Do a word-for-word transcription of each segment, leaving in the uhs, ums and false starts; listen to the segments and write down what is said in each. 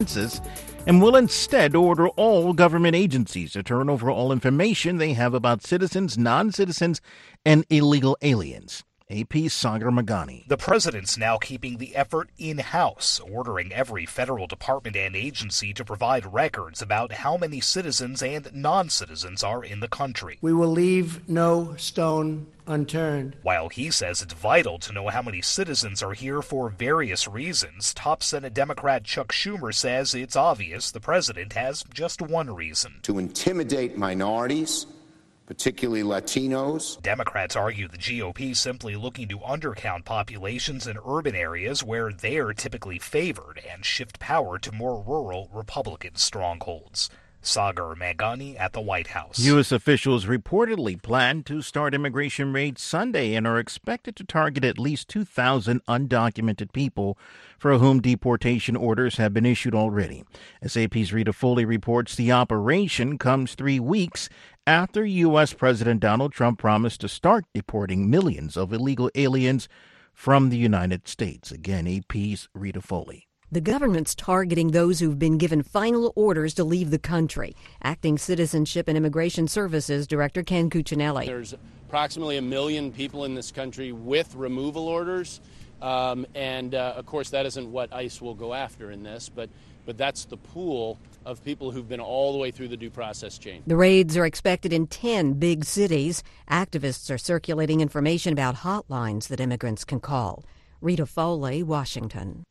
and will instead order all government agencies to turn over all information they have about citizens, non-citizens, and illegal aliens. A P's Sagar Meghani. The president's now keeping the effort in-house, ordering every federal department and agency to provide records about how many citizens and non-citizens are in the country. We will leave no stone unturned. While he says it's vital to know how many citizens are here for various reasons, top Senate Democrat Chuck Schumer says it's obvious the president has just one reason. To intimidate minorities, particularly Latinos. Democrats argue the G O P simply looking to undercount populations in urban areas where they're typically favored and shift power to more rural Republican strongholds. Sagar Meghani at the White House. U S officials reportedly plan to start immigration raids Sunday and are expected to target at least two thousand undocumented people for whom deportation orders have been issued already. As A P's Rita Foley reports, the operation comes three weeks after U S. President Donald Trump promised to start deporting millions of illegal aliens from the United States. Again, A P's Rita Foley. The government's targeting those who've been given final orders to leave the country. Acting Citizenship and Immigration Services Director Ken Cuccinelli. There's approximately a million people in this country with removal orders. Um, and, uh, of course, that isn't what ICE will go after in this, but, but that's the pool of people who've been all the way through the due process chain. The raids are expected in ten big cities. Activists are circulating information about hotlines that immigrants can call. Rita Foley, Washington.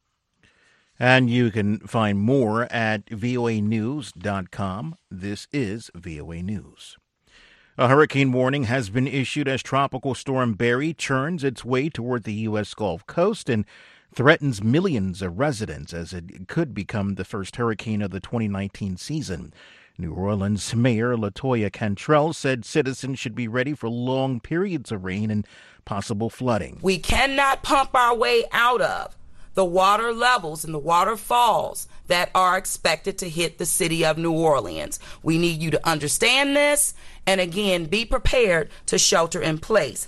And you can find more at V O A news dot com. This is V O A News. A hurricane warning has been issued as Tropical Storm Barry churns its way toward the U S. Gulf Coast and threatens millions of residents as it could become the first hurricane of the twenty nineteen season. New Orleans Mayor LaToya Cantrell said citizens should be ready for long periods of rain and possible flooding. We cannot pump our way out of the water levels and the waterfalls that are expected to hit the city of New Orleans. We need you to understand this and, again, be prepared to shelter in place.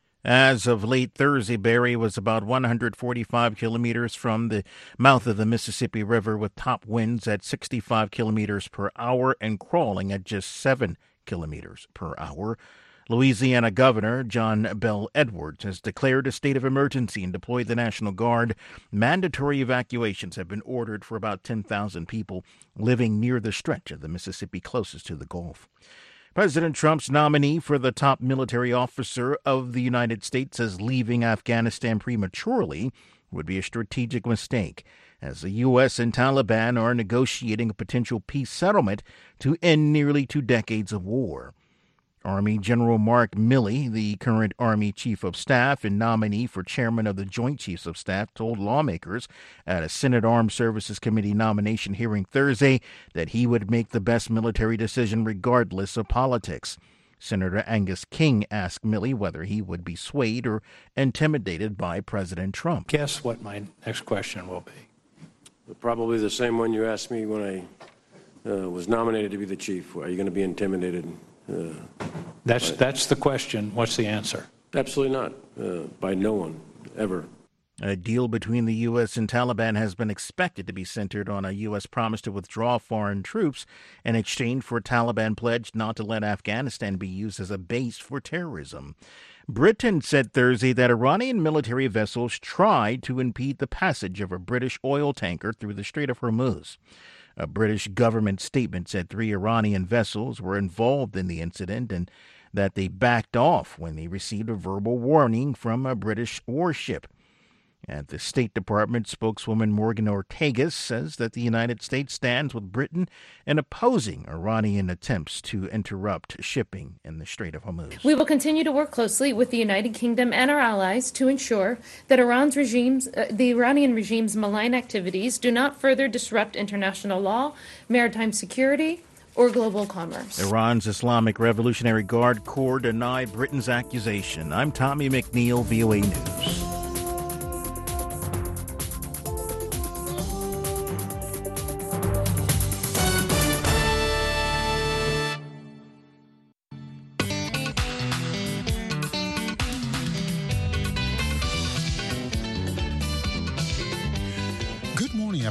As of late Thursday, Barry was about one hundred forty-five kilometers from the mouth of the Mississippi River with top winds at sixty-five kilometers per hour and crawling at just seven kilometers per hour. Louisiana Governor John Bel Edwards has declared a state of emergency and deployed the National Guard. Mandatory evacuations have been ordered for about ten thousand people living near the stretch of the Mississippi closest to the Gulf. President Trump's nominee for the top military officer of the United States says leaving Afghanistan prematurely would be a strategic mistake, as the U S and Taliban are negotiating a potential peace settlement to end nearly two decades of war. Army General Mark Milley, the current Army Chief of Staff and nominee for chairman of the Joint Chiefs of Staff, told lawmakers at a Senate Armed Services Committee nomination hearing Thursday that he would make the best military decision regardless of politics. Senator Angus King asked Milley whether he would be swayed or intimidated by President Trump. Guess what my next question will be? Probably the same one you asked me when I uh, was nominated to be the chief. Are you going to be intimidated? Uh, that's by, that's the question. What's the answer? Absolutely not. Uh, by no one, ever. A deal between the U S and Taliban has been expected to be centered on a U S promise to withdraw foreign troops in exchange for a Taliban pledge not to let Afghanistan be used as a base for terrorism. Britain said Thursday that Iranian military vessels tried to impede the passage of a British oil tanker through the Strait of Hormuz. A British government statement said three Iranian vessels were involved in the incident and that they backed off when they received a verbal warning from a British warship. At the State Department, spokeswoman Morgan Ortagus says that the United States stands with Britain in opposing Iranian attempts to interrupt shipping in the Strait of Hormuz. We will continue to work closely with the United Kingdom and our allies to ensure that Iran's regimes, uh, the Iranian regime's malign activities do not further disrupt international law, maritime security, or global commerce. Iran's Islamic Revolutionary Guard Corps denied Britain's accusation. I'm Tommy McNeil, V O A News.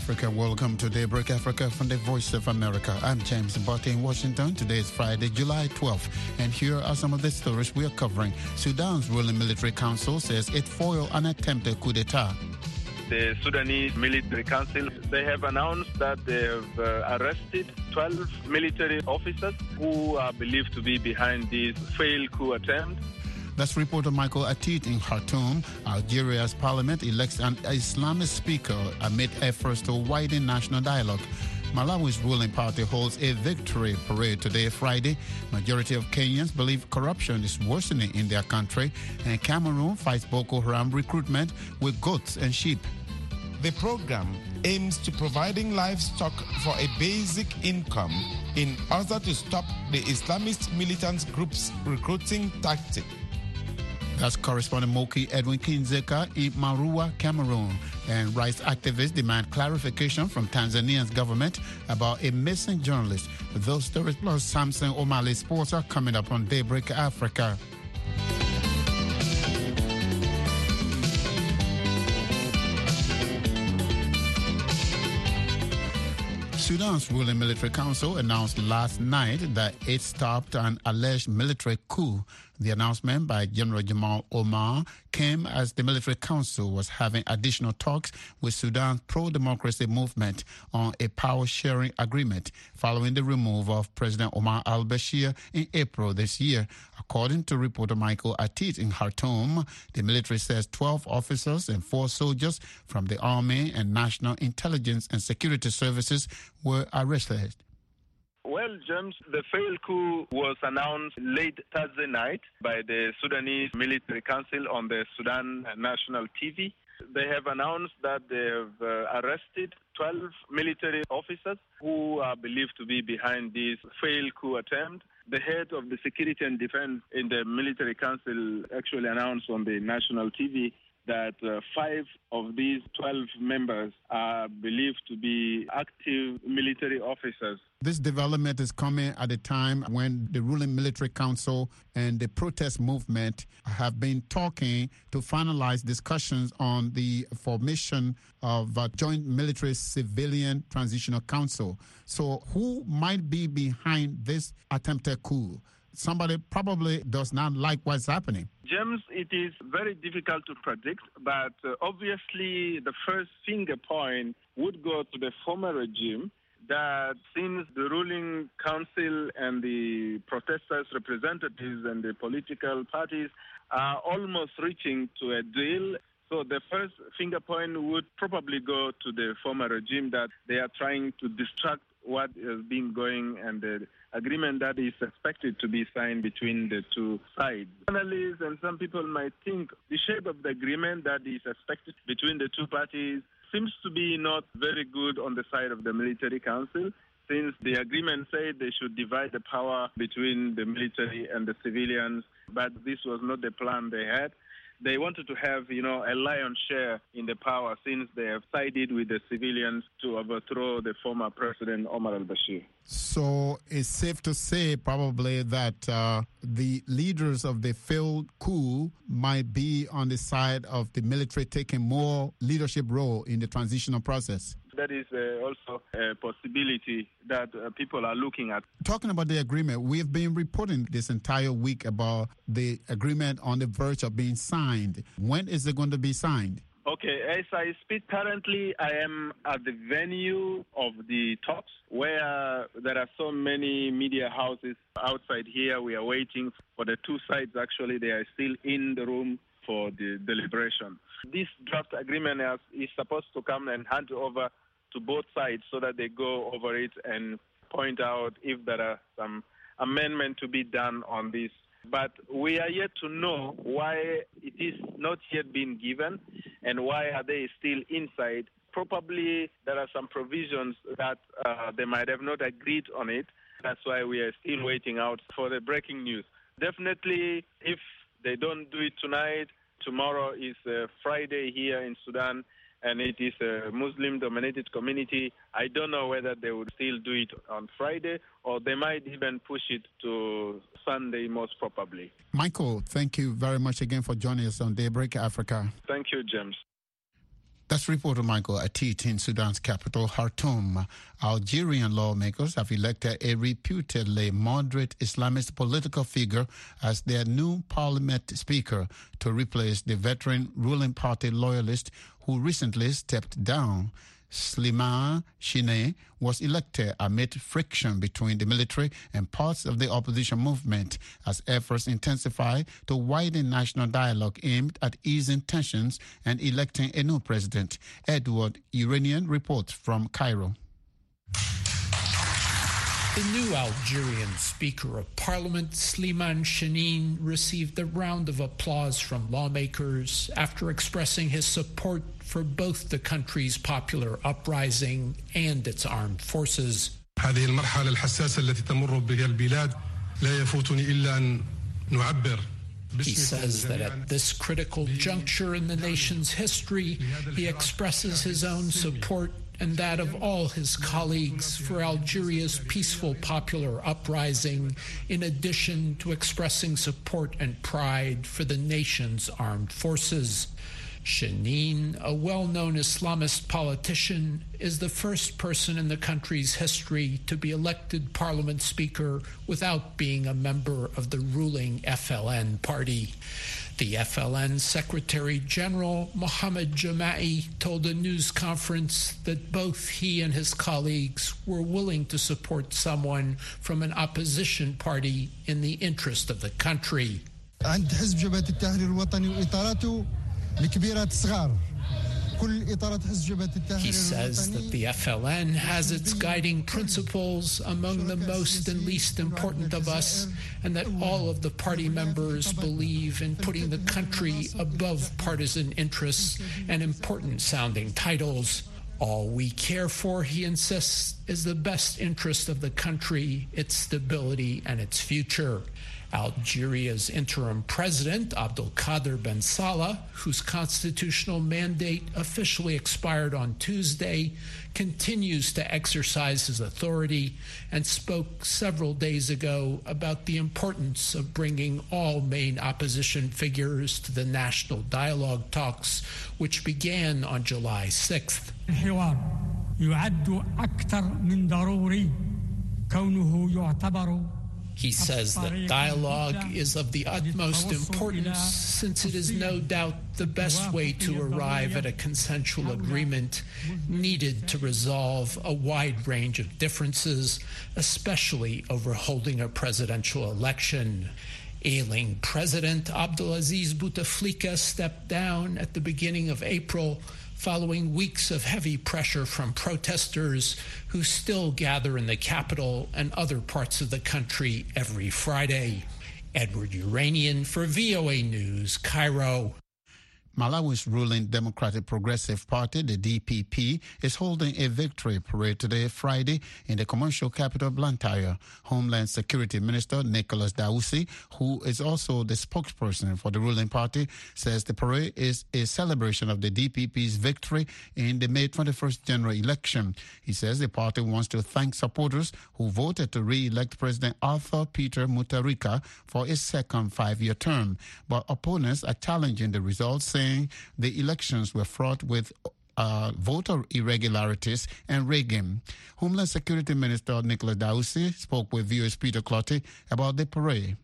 Africa. Welcome to Daybreak Africa from the Voice of America. I'm James Botte in Washington. Today is Friday, July twelfth, and here are some of the stories we are covering. Sudan's ruling military council says it foiled an attempted coup d'etat. The Sudanese Military Council, they have announced that they have uh, arrested twelve military officers who are believed to be behind this failed coup attempt. That's reporter Michael Atit in Khartoum. Algeria's parliament elects an Islamist speaker amid efforts to widen national dialogue. Malawi's ruling party holds a victory parade today, Friday. Majority of Kenyans believe corruption is worsening in their country. And Cameroon fights Boko Haram recruitment with goats and sheep. The program aims to providing livestock for a basic income in order to stop the Islamist militant groups' recruiting tactic. That's correspondent Moki Edwin Kinzeka in Marua, Cameroon. And rights activists demand clarification from Tanzania's government about a missing journalist. Those stories plus Samson O'Malley Sports are coming up on Daybreak Africa. Sudan's ruling military council announced last night that it stopped an alleged military coup. The announcement by General Jamal Omar came as the military council was having additional talks with Sudan's pro-democracy movement on a power-sharing agreement following the removal of President Omar al-Bashir in April this year. According to reporter Michael Atit in Khartoum, the military says twelve officers and four soldiers from the Army and National Intelligence and Security Services were arrested. Well, James, the failed coup was announced late Thursday night by the Sudanese Military Council on the Sudan National T V. They have announced that they have uh, arrested twelve military officers who are believed to be behind this failed coup attempt. The head of the Security and Defense in the Military Council actually announced on the national T V that uh, five of these twelve members are believed to be active military officers. This development is coming at a time when the ruling military council and the protest movement have been talking to finalize discussions on the formation of a joint military civilian transitional council. So who might be behind this attempted coup? Somebody probably does not like what's happening. James, it is very difficult to predict, but uh, obviously the first finger point would go to the former regime that since the ruling council and the protesters' representatives and the political parties are almost reaching to a deal, so the first finger point would probably go to the former regime that they are trying to distract what has been going and the agreement that is expected to be signed between the two sides. Analysts and some people might think the shape of the agreement that is expected between the two parties seems to be not very good on the side of the military council, since the agreement said they should divide the power between the military and the civilians, but this was not the plan they had. They wanted to have, you know, a lion's share in the power since they have sided with the civilians to overthrow the former president Omar al-Bashir. So it's safe to say probably that uh, the leaders of the failed coup might be on the side of the military taking more leadership role in the transitional process. That is uh, also a possibility that uh, people are looking at. Talking about the agreement, we've been reporting this entire week about the agreement on the verge of being signed. When is it going to be signed? Okay, as I speak currently, I am at the venue of the talks where there are so many media houses outside here. We are waiting for the two sides. Actually, they are still in the room for the deliberation. This draft agreement is supposed to come and hand over to both sides so that they go over it and point out if there are some amendment to be done on this. But we are yet to know why it is not yet been given and why are they still inside. Probably there are some provisions that uh, they might have not agreed on it. That's why we are still waiting out for the breaking news. Definitely, if they don't do it tonight, tomorrow is uh, Friday here in Sudan, and it is a Muslim-dominated community. I don't know whether they would still do it on Friday, or they might even push it to Sunday, most probably. Michael, thank you very much again for joining us on Daybreak Africa. Thank you, James. That's reporter Michael Atit in Sudan's capital, Khartoum. Algerian lawmakers have elected a reputedly moderate Islamist political figure as their new parliament speaker to replace the veteran ruling party loyalist who recently stepped down. Slimane Chine was elected amid friction between the military and parts of the opposition movement as efforts intensify to widen national dialogue aimed at easing tensions and electing a new president. Edward Iranian reports from Cairo. The new Algerian Speaker of Parliament, Slimane Chine, received a round of applause from lawmakers after expressing his support for both the country's popular uprising and its armed forces. هذه المرحلة الحساسة التي تمر بها البلاد لا يفوتني إلا أن نعبر. He says that at this critical juncture in the nation's history, he expresses his own support and that of all his colleagues for Algeria's peaceful popular uprising, in addition to expressing support and pride for the nation's armed forces. Chine, a well-known Islamist politician, is the first person in the country's history to be elected parliament speaker without being a member of the ruling F L N party. The F L N Secretary General Mohamed Jama'i told a news conference that both he and his colleagues were willing to support someone from an opposition party in the interest of the country. عند حزب جبهة التحرير الوطني وإطاراته لكبيرات الصغار. He says that the F L N has its guiding principles among the most and least important of us, and that all of the party members believe in putting the country above partisan interests and important-sounding titles. All we care for, he insists, is the best interest of the country, its stability, and its future. Algeria's interim president, Abdelkader Ben Salah, whose constitutional mandate officially expired on Tuesday, continues to exercise his authority and spoke several days ago about the importance of bringing all main opposition figures to the national dialogue talks, which began on July sixth. الحوار يعد أكثر من ضروري كونه يعتبر. He says that dialogue is of the utmost importance since it is no doubt the best way to arrive at a consensual agreement needed to resolve a wide range of differences, especially over holding a presidential election. Ailing President Abdelaziz Bouteflika stepped down at the beginning of April following weeks of heavy pressure from protesters who still gather in the capital and other parts of the country every Friday. Edward Iranian for V O A News, Cairo. Malawi's ruling Democratic Progressive Party, the D P P, is holding a victory parade today, Friday, in the commercial capital of Blantyre. Homeland Security Minister Nicholas Dausi, who is also the spokesperson for the ruling party, says the parade is a celebration of the D P P's victory in the May twenty-first general election. He says the party wants to thank supporters who voted to re-elect President Arthur Peter Mutharika for a second five-year term. But opponents are challenging the results, saying the elections were fraught with uh, voter irregularities and rigging. Homeland Security Minister Nicholas Dausi spoke with V O A's Peter Clotty about the parade.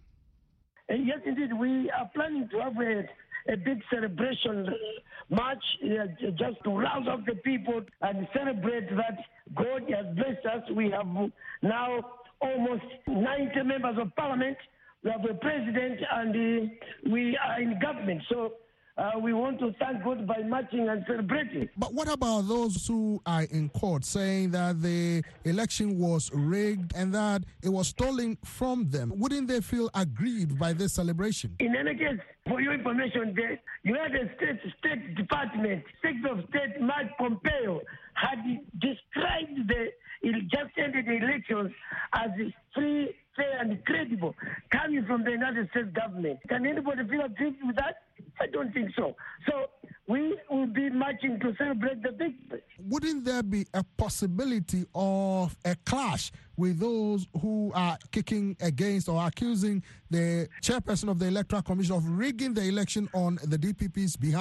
And yes, indeed, we are planning to have a, a big celebration march uh, just to rouse up the people and celebrate that God has blessed us. We have now almost ninety members of parliament. We have a president, and uh, we are in government. So Uh, we want to thank God by marching and celebrating. But what about those who are in court saying that the election was rigged and that it was stolen from them? Wouldn't they feel aggrieved by this celebration? In any case, for your information, the United States State Department, Secretary of State Mike Pompeo had described the just ended the elections as free, fair, and credible, coming from the United States government. Can anybody feel aggrieved with that? I don't think so. So we will be marching to celebrate the victory. Wouldn't there be a possibility of a clash with those who are kicking against or accusing the chairperson of the Electoral Commission of rigging the election on the D P P's behalf?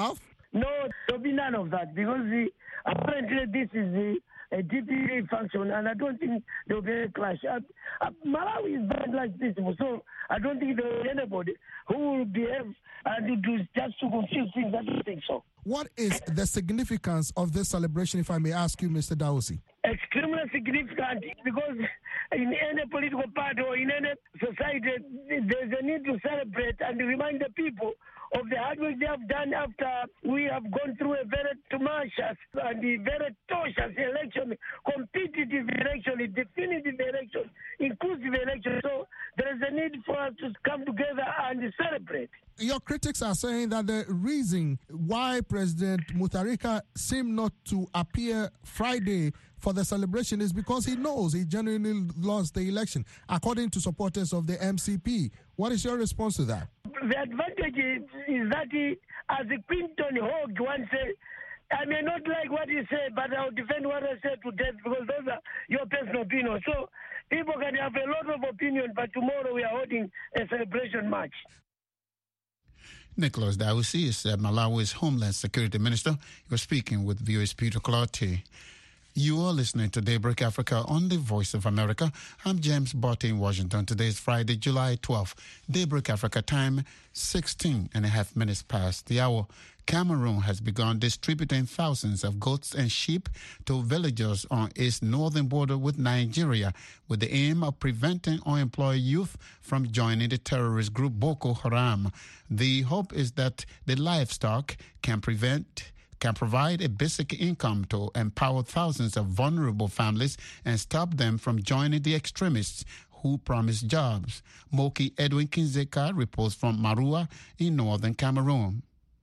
No, there'll be none of that because the, apparently this is the a D P P function, and I don't think there'll be a clash. Uh, uh, Malawi is bad like this, so I don't think there will be anybody who will behave and do just to confuse things. I don't think so. What is the significance of this celebration, if I may ask you, Mister Dawusi? Extremely significant because in any political party or in any society, there's a need to celebrate and remind the people of the hard work they have done after we have gone through a very tumultuous and very tortuous election, competitive election, definitive election, inclusive election. So there is a need for us to come together and celebrate. Your critics are saying that the reason why President Mutharika seemed not to appear Friday for the celebration is because he knows he genuinely lost the election, according to supporters of the M C P. What is your response to that? The advantage is, is that he, as Clinton Hogg once said, I may not like what he said, but I'll defend what I said to death because those are your personal opinions. So people can have a lot of opinion, but tomorrow we are holding a celebration march. Nicholas Dawusi is uh, Malawi's Homeland Security Minister. He was speaking with V O A's Peter Clottey. You are listening to Daybreak Africa on the Voice of America. I'm James Botte in Washington. Today is Friday, July twelfth. Daybreak Africa time, sixteen and a half minutes past the hour. Cameroon has begun distributing thousands of goats and sheep to villagers on its northern border with Nigeria with the aim of preventing unemployed youth from joining the terrorist group Boko Haram. The hope is that the livestock can prevent can provide a basic income to empower thousands of vulnerable families and stop them from joining the extremists who promise jobs. Moki Edwin Kinzeka reports from Marua in northern Cameroon.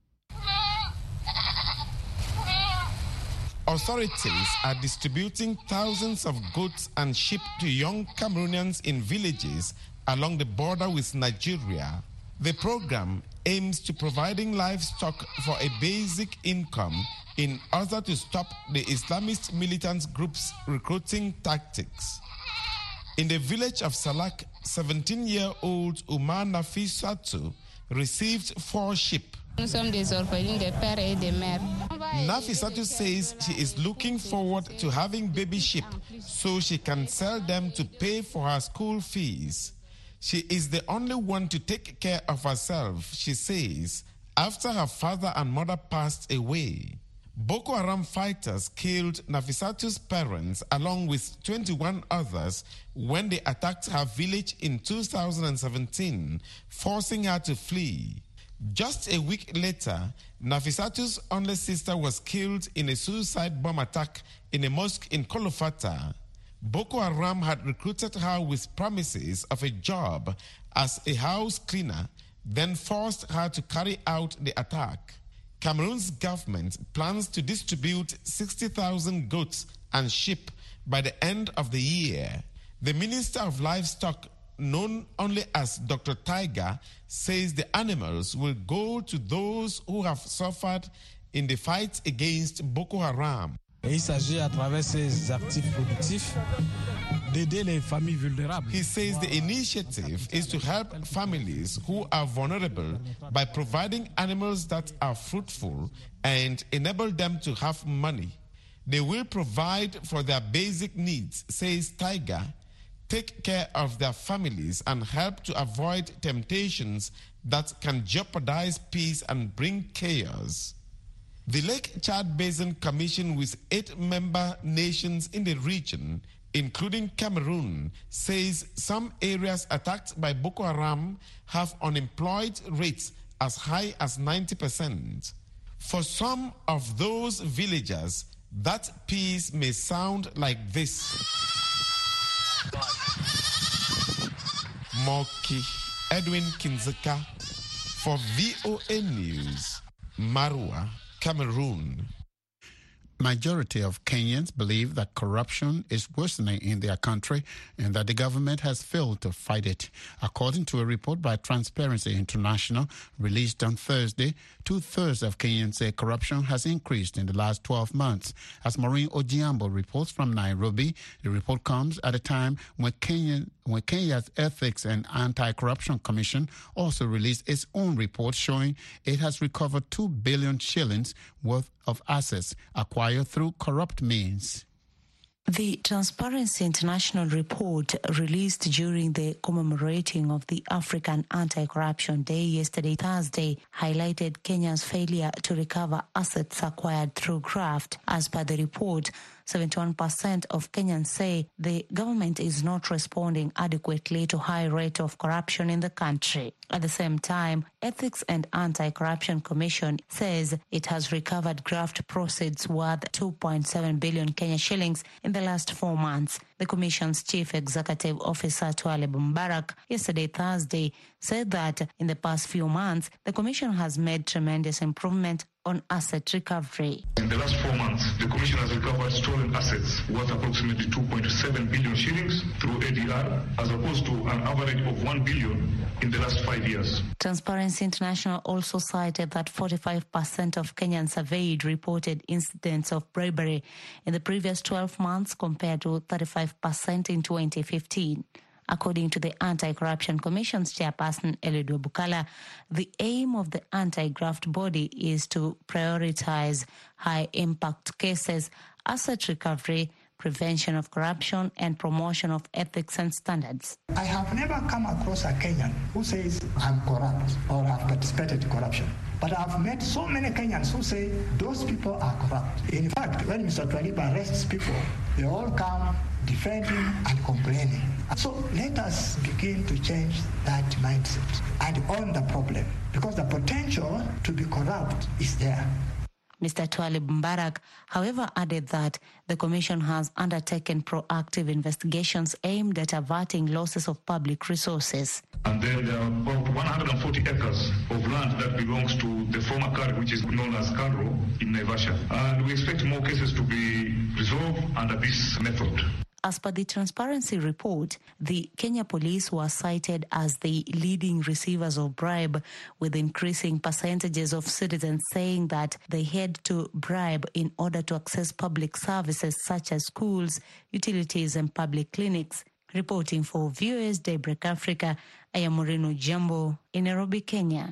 Authorities are distributing thousands of goats and sheep to young Cameroonians in villages along the border with Nigeria. The program aims to providing livestock for a basic income in order to stop the Islamist militant groups' recruiting tactics. In the village of Salak, seventeen-year-old Umar Nafisatu received four sheep. Nafisatu says she is looking forward to having baby sheep so she can sell them to pay for her school fees. She is the only one to take care of herself, she says, after her father and mother passed away. Boko Haram fighters killed Nafisatu's parents along with twenty-one others when they attacked her village in two thousand seventeen, forcing her to flee. Just a week later, Nafisatu's only sister was killed in a suicide bomb attack in a mosque in Kolofata. Boko Haram had recruited her with promises of a job as a house cleaner, then forced her to carry out the attack. Cameroon's government plans to distribute sixty thousand goats and sheep by the end of the year. The Minister of Livestock, known only as Doctor Tiger, says the animals will go to those who have suffered in the fight against Boko Haram. Il s'agit à travers ces actifs productifs d'aider les familles vulnérables. He says the initiative is to help families who are vulnerable by providing animals that are fruitful and enable them to have money. They will provide for their basic needs, says Tiger, take care of their families and help to avoid temptations that can jeopardize peace and bring chaos. The Lake Chad Basin Commission, with eight member nations in the region, including Cameroon, says some areas attacked by Boko Haram have unemployed rates as high as ninety percent. For some of those villagers, that peace may sound like this. Moki Edwin Kinzeka for V O A News, Marua, Cameroon. Majority of Kenyans believe that corruption is worsening in their country and that the government has failed to fight it. According to a report by Transparency International released on Thursday, two-thirds of Kenyans say corruption has increased in the last twelve months. As Maureen Ojiambo reports from Nairobi, the report comes at a time when Kenyan when Kenya's Ethics and Anti-Corruption Commission also released its own report showing it has recovered two billion shillings worth of assets acquired through corrupt means. The Transparency International report released during the commemorating of the African Anti-Corruption Day yesterday, Thursday, highlighted Kenya's failure to recover assets acquired through graft. As per the report, seventy-one percent of Kenyans say the government is not responding adequately to high rate of corruption in the country. At the same time, Ethics and Anti-Corruption Commission says it has recovered graft proceeds worth two point seven billion Kenya shillings in the last four months. The Commission's Chief Executive Officer, Twalib Mbarak, yesterday, Thursday, said that in the past few months, the Commission has made tremendous improvement on asset recovery. In the last four months, the Commission has recovered stolen assets worth approximately two point seven billion shillings through A D R, as opposed to an average of one billion in the last five years. Transparency International also cited that forty-five percent of Kenyans surveyed reported incidents of bribery in the previous twelve months compared to thirty-five percent in twenty fifteen. According to the Anti-Corruption Commission's chairperson, Eliud Wabukala, the aim of the anti-graft body is to prioritize high-impact cases, asset recovery, prevention of corruption, and promotion of ethics and standards. I have never come across a Kenyan who says, I'm corrupt or I've participated in corruption. But I've met so many Kenyans who say those people are corrupt. In fact, when Mister Twalib arrests people, they all come defending and complaining. So let us begin to change that mindset and own the problem, because the potential to be corrupt is there. Mister Twalib Mbarak, however, added that the Commission has undertaken proactive investigations aimed at averting losses of public resources. And then there are about one hundred forty acres of land that belongs to the former K A R, which is known as Kanro in Naivasha. And we expect more cases to be resolved under this method. As per the Transparency report, the Kenya Police were cited as the leading receivers of bribe, with increasing percentages of citizens saying that they had to bribe in order to access public services such as schools, utilities and public clinics. Reporting for Viewers Daybreak Africa, I am Moreno Jambo in Nairobi, Kenya.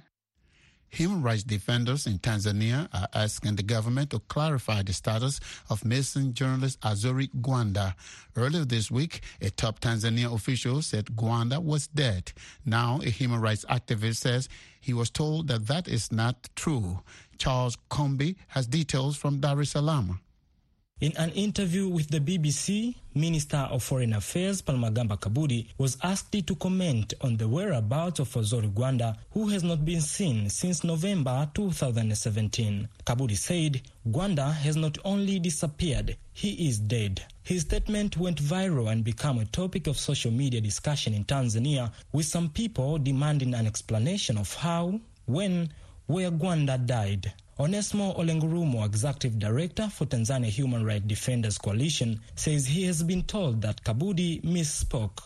Human rights defenders in Tanzania are asking the government to clarify the status of missing journalist Azori Gwanda. Earlier this week, a top Tanzania official said Gwanda was dead. Now, a human rights activist says he was told that that is not true. Charles Kombi has details from Dar es Salaam. In an interview with the B B C, Minister of Foreign Affairs Palamagamba Kabudi was asked to comment on the whereabouts of Azori Gwanda, who has not been seen since November two thousand seventeen. Kabudi said Gwanda has not only disappeared, he is dead. His statement went viral and became a topic of social media discussion in Tanzania, with some people demanding an explanation of how, when, where Gwanda died. Onesmo Olengurumo, Executive Director for Tanzania Human Rights Defenders Coalition, says he has been told that Kabudi misspoke.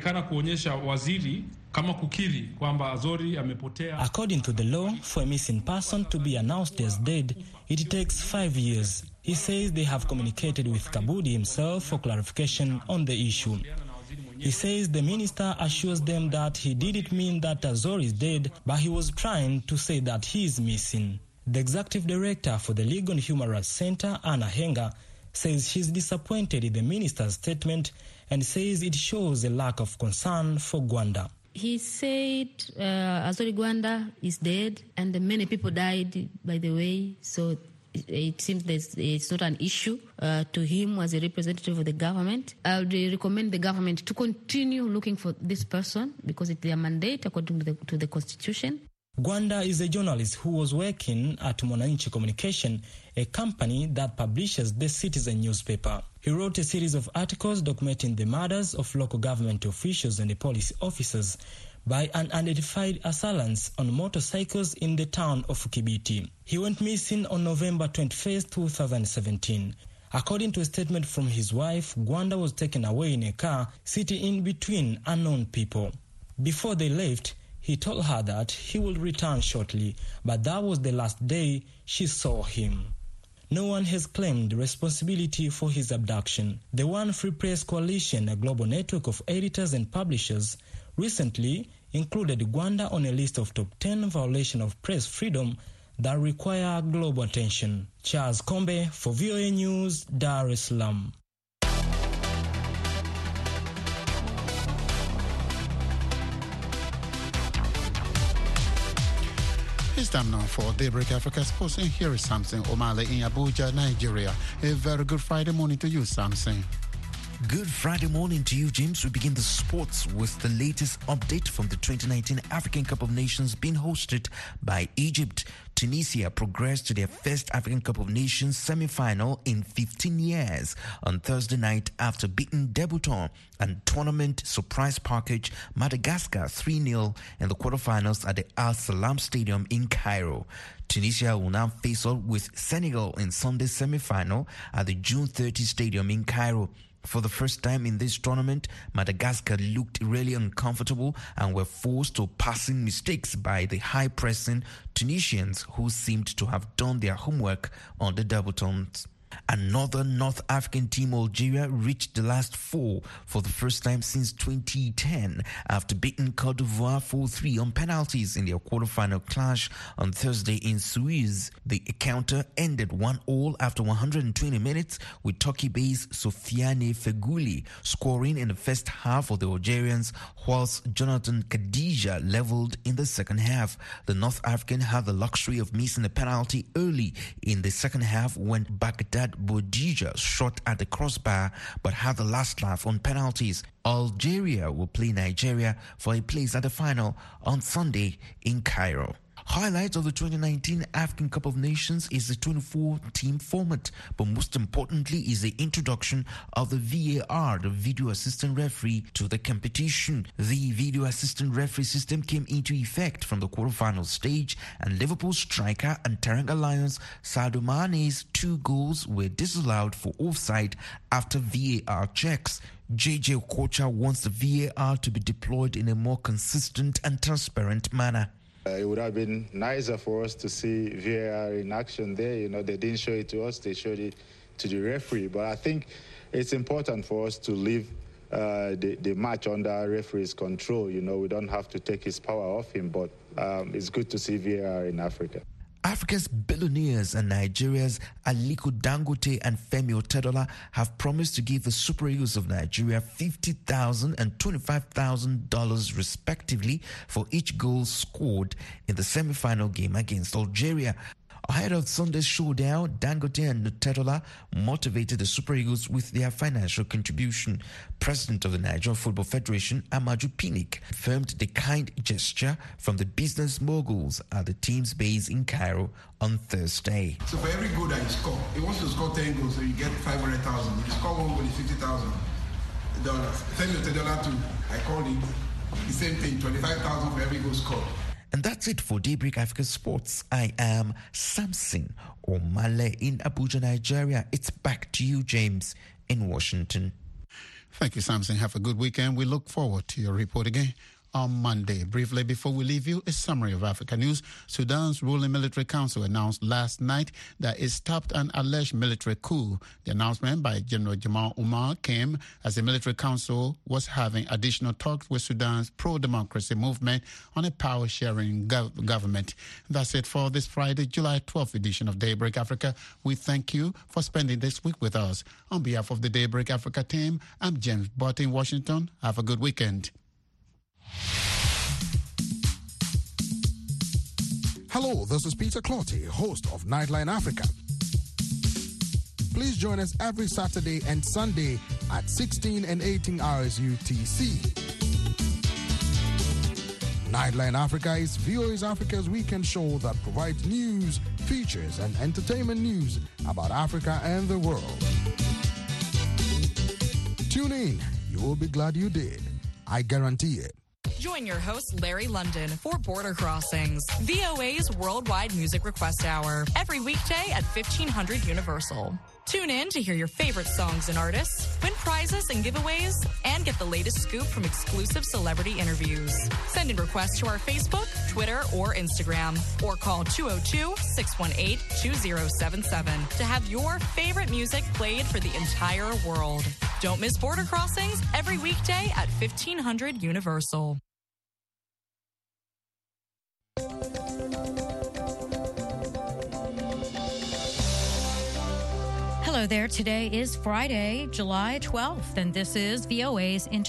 According to the law, for a missing person to be announced as dead, it takes five years. He says they have communicated with Kabudi himself for clarification on the issue. He says the minister assures them that he didn't mean that Azori is dead, but he was trying to say that he is missing. The executive director for the Legal and Human Rights Center, Anna Henga, says she's disappointed in the minister's statement and says it shows a lack of concern for Gwanda. He said uh, Azori Gwanda is dead and many people died, by the way, so it, it seems that it's not an issue uh, to him as a representative of the government. I would recommend the government to continue looking for this person because it's their mandate according to the, to the Constitution. Gwanda is a journalist who was working at Mwananchi Communication, a company that publishes the Citizen newspaper. He wrote a series of articles documenting the murders of local government officials and the police officers by unidentified assailants on motorcycles in the town of Kibiti. He went missing on November twenty-first, two thousand seventeen. According to a statement from his wife, Gwanda was taken away in a car sitting in between unknown people. Before they left, he told her that he will return shortly, but that was the last day she saw him. no one has claimed responsibility for his abduction. The One Free Press Coalition, a global network of editors and publishers, recently included Rwanda on a list of top ten violations of press freedom that require global attention. Charles Kombe for V O A News, Dar es Salaam. It's time now for Daybreak Africa Sports, and here is Samson Omale in Abuja, Nigeria. A very good Friday morning to you, Samson. Good Friday morning to you, James. We begin the sports with the latest update from the twenty nineteen African Cup of Nations being hosted by Egypt. Tunisia progressed to their first African Cup of Nations semi-final in fifteen years on Thursday night after beating debutant and tournament surprise package Madagascar three nil in the quarterfinals at the Al Salam Stadium in Cairo. Tunisia will now face off with Senegal in Sunday's semi-final at the June thirtieth Stadium in Cairo. For the first time in this tournament, Madagascar looked really uncomfortable and were forced to passing mistakes by the high-pressing Tunisians, who seemed to have done their homework on the debutants. Another North African team, Algeria, reached the last four for the first time since twenty ten after beating Cote d'Ivoire four three on penalties in their quarterfinal clash on Thursday in Suez. The encounter ended one all after one hundred twenty minutes, with Turkey-based Sofiane Feghouli scoring in the first half for the Algerians, whilst Jonathan Khadija leveled in the second half. The North African had the luxury of missing a penalty early in the second half when Baghdad Bodija shot at the crossbar but had the last laugh on penalties. Algeria will play Nigeria for a place at the final on Sunday in Cairo. Highlights of the twenty nineteen African Cup of Nations is the twenty-four team format, but most importantly is the introduction of the V A R, the Video Assistant Referee, to the competition. The Video Assistant Referee system came into effect from the quarterfinal stage, and Liverpool striker and Teranga Lions Sadio Mane's two goals were disallowed for offside after V A R checks. J J Okocha wants the V A R to be deployed in a more consistent and transparent manner. Uh, it would have been nicer for us to see V A R in action there. You know, they didn't show it to us, they showed it to the referee. But I think it's important for us to leave uh, the, the match under referee's control. You know, we don't have to take his power off him, but um, it's good to see V A R in Africa. Africa's billionaires and Nigeria's Aliko Dangote and Femi Otedola have promised to give the Super Eagles of Nigeria fifty thousand dollars and twenty-five thousand dollars respectively for each goal scored in the semi-final game against Algeria. Ahead of Sunday's showdown, Dangote and Otedola motivated the Super Eagles with their financial contribution. President of the Nigerian Football Federation, Amaju Pinnick, confirmed the kind gesture from the business moguls at the team's base in Cairo on Thursday. So for every goal that you score, he wants to score ten goals, so you get five hundred thousand. If you score one goal, it's fifty thousand dollars. Femi Otedola too, I called it the same thing, twenty-five thousand for every goal scored. And that's it for Daybreak Africa Sports. I am Samson Omale in Abuja, Nigeria. It's back to you, James, in Washington. Thank you, Samson. Have a good weekend. We look forward to your report again on Monday. Briefly, before we leave you, a summary of Africa news. Sudan's ruling military council announced last night that it stopped an alleged military coup. The announcement by General Jamal Omar came as the military council was having additional talks with Sudan's pro-democracy movement on a power-sharing gov- government. That's it for this Friday, July twelfth edition of Daybreak Africa. We thank you for spending this week with us. On behalf of the Daybreak Africa team, I'm James Butt in Washington. Have a good weekend. Hello, this is Peter Clotty, host of Nightline Africa. Please join us every Saturday and Sunday at sixteen and eighteen hours U T C. Nightline Africa is V O A's Africa's weekend show that provides news, features, and entertainment news about Africa and the world. Tune in. You will be glad you did. I guarantee it. Join your host, Larry London, for Border Crossings, V O A's worldwide music request hour, every weekday at fifteen hundred Universal. Tune in to hear your favorite songs and artists, win prizes and giveaways, and get the latest scoop from exclusive celebrity interviews. Send in requests to our Facebook, Twitter, or Instagram. Or call two oh two, six one eight, two oh seven seven to have your favorite music played for the entire world. Don't miss Border Crossings every weekday at fifteen hundred Universal. Hello there. Today is Friday, July twelfth, and this is V O A's